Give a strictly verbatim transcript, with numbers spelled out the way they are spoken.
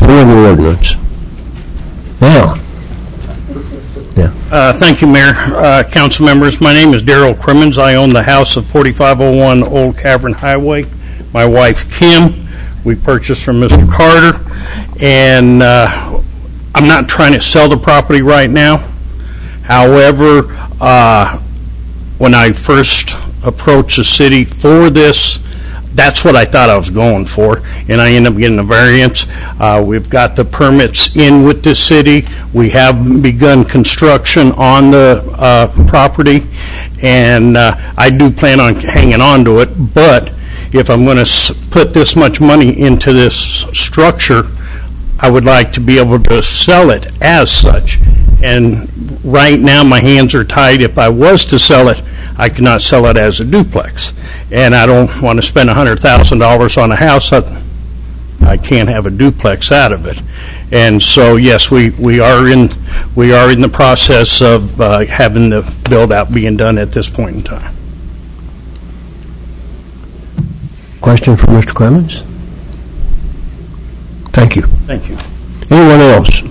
for the ordinance. Now. Yeah. Uh, thank you, Mayor. Uh, council members, my name is Darrell Crimmins. I own the house of forty-five oh one Old Cavern Highway. My wife, Kim, we purchased from Mister Carter, and uh, I'm not trying to sell the property right now. However, uh, when I first approached the city for this, that's what I thought I was going for, and I ended up getting a variance. Uh, we've got the permits in with the city. We have begun construction on the uh, property, and uh, I do plan on hanging on to it, but if I'm going to put this much money into this structure, I would like to be able to sell it as such. And right now my hands are tied. If I was to sell it, I could not sell it as a duplex. And I don't want to spend one hundred thousand dollars on a house that I can't have a duplex out of it. And so, yes, we, we are in we are in the process of uh, having the build out being done at this point in time. Question for Mister Clemens? Thank you. Thank you. Anyone else?